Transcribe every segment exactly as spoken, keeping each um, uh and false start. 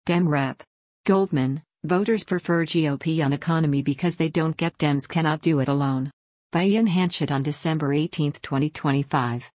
Dem Rep. Goldman, voters prefer G O P on economy because they don't get Dems cannot do it alone. By Ian Hanchett on December eighteenth, twenty twenty-five.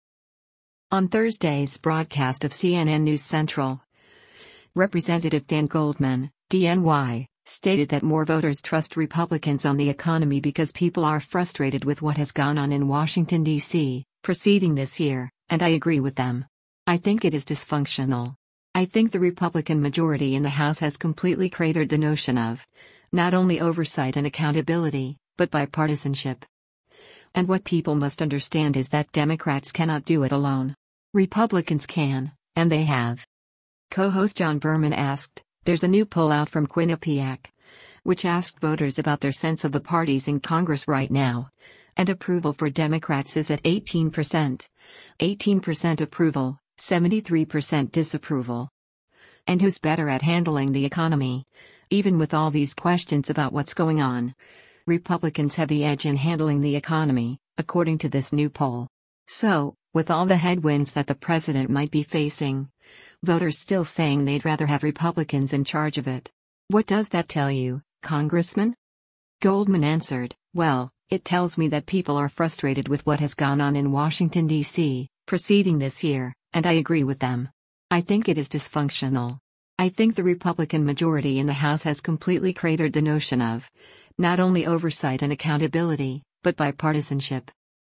On Thursday's broadcast of C N N News Central, Representative Dan Goldman, D N Y, stated that more voters trust Republicans on the economy because people are frustrated with what has gone on in Washington, D C, preceding this year, and I agree with them. I think it is dysfunctional. I think the Republican majority in the House has completely cratered the notion of not only oversight and accountability, but bipartisanship. And what people must understand is that Democrats cannot do it alone. Republicans can, and they have. Co-host John Berman asked, "There's a new poll out from Quinnipiac, which asked voters about their sense of the parties in Congress right now, and approval for Democrats is at eighteen percent. eighteen percent approval, seventy-three percent disapproval. And who's better at handling the economy? Even with all these questions about what's going on, Republicans have the edge in handling the economy, according to this new poll. So, with all the headwinds that the president might be facing, voters still saying they'd rather have Republicans in charge of it. What does that tell you, Congressman?" Goldman answered, "Well, it tells me that people are frustrated with what has gone on in Washington, D C, preceding this year, and I agree with them. I think it is dysfunctional. I think the Republican majority in the House has completely cratered the notion of not only oversight and accountability, but bipartisanship.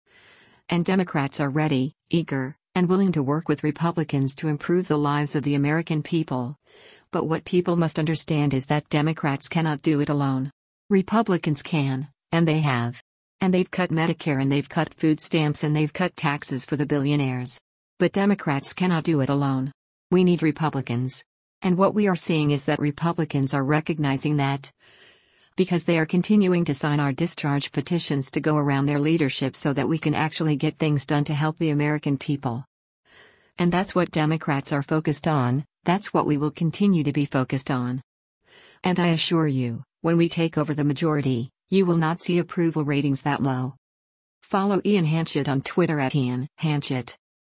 And Democrats are ready, eager, and willing to work with Republicans to improve the lives of the American people. But what people must understand is that Democrats cannot do it alone. Republicans can, and they have. And they've cut Medicare and they've cut food stamps and they've cut taxes for the billionaires. But Democrats cannot do it alone. We need Republicans. And what we are seeing is that Republicans are recognizing that, because they are continuing to sign our discharge petitions to go around their leadership so that we can actually get things done to help the American people. And that's what Democrats are focused on, that's what we will continue to be focused on. And I assure you, when we take over the majority, you will not see approval ratings that low." Follow Ian Hanchett on Twitter at Ian Hanchett.